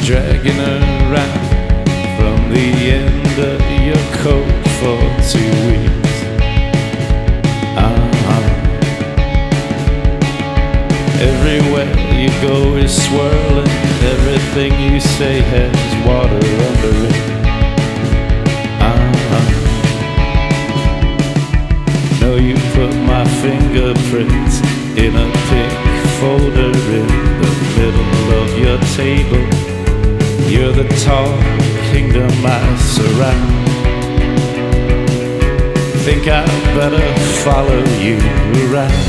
dragging around from the end of your coat for 2 weeks. Everywhere you go is swirling, everything you say has water under it. Know you put my fingerprints in a pink folder in the middle of your table. You're the tall kingdom I surround. Think I better follow you around.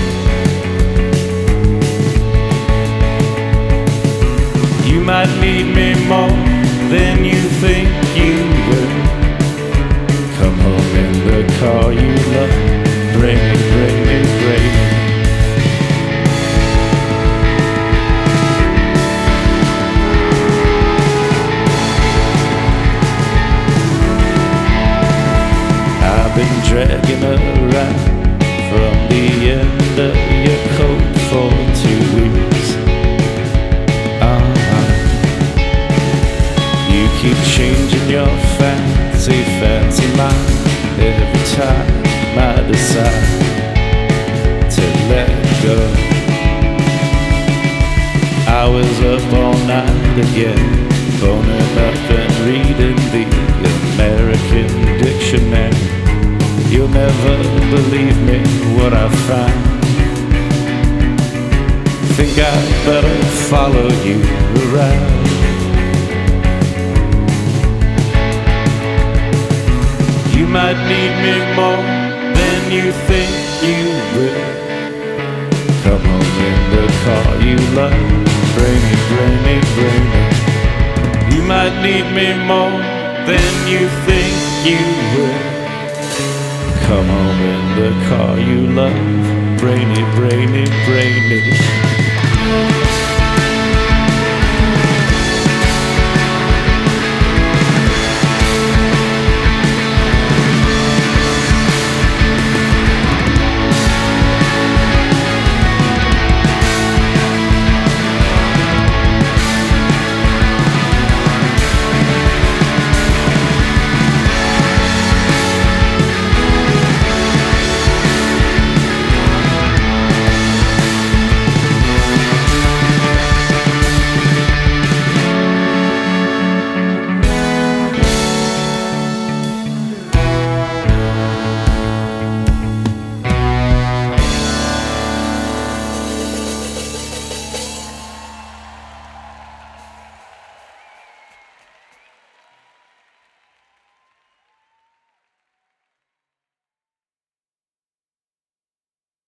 You might need me more than you think you will. Come home in the car you love. Bring it, bring it, bring it. I've been dragging around from the end of your coat for 2 weeks. You keep changing your fancy mind every time I decide to let go. I was up all night again, boning up and reading the American dictionary. You'll never believe me what I find. Think I'd better follow you around. You might need me more than you think you will. Come home in the car you love. Bring it, bring it, bring it. You might need me more than you think you will. Come home in the car you love. Bring it, bring it, bring it.